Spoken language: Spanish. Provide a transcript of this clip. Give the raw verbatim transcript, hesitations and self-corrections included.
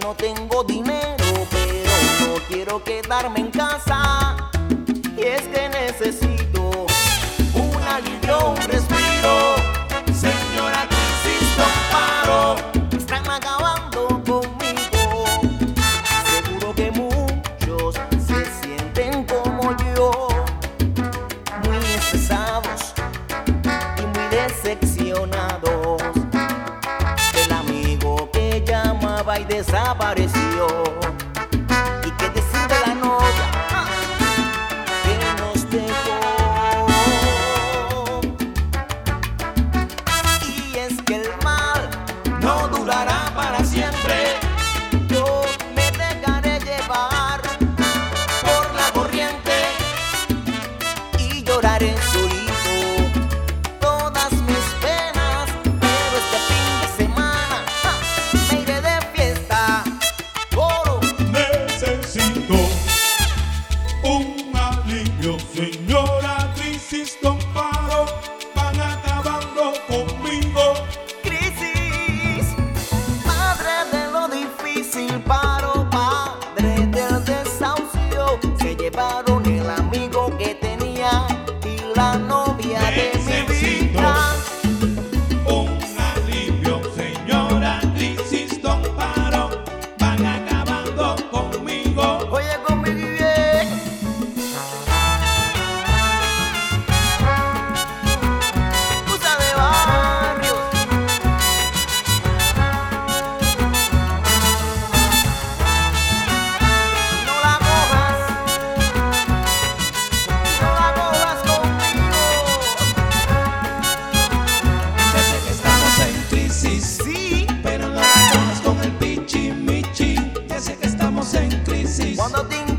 no tengo dinero, pero no quiero quedarme en casa. Y es que necesito un alivio, un respiro. Señora crisis, no paro. Están acabando conmigo. Seguro que muchos se sienten como yo, muy estresados y muy decepcionados del amigo que llamaba y desapareció. ¿Y qué decir de la novia que nos dejó? Y es que el mal no durará para siempre. Yo me dejaré llevar por la corriente y lloraré solito todas mis penas. Pero este fin de semana ¡ja! Me iré de fiesta. Coro. Necesito un alivio, señora crisis, no paro. Van acabando conmigo. Crisis, madre de lo difícil, paro, padre del desahucio. Se llevaron el amigo que tenía y la novia de mi Necesito vida. un alivio, señora crisis, no paro. Van acabando conmigo. Oye, conmigo y bien. Musa de barrio. No la cojas, no la cojas conmigo. Ya sé que estamos en crisis, Sí, pero no la cojas con el pichi michi. Ya sé que estamos en crisis. cuando te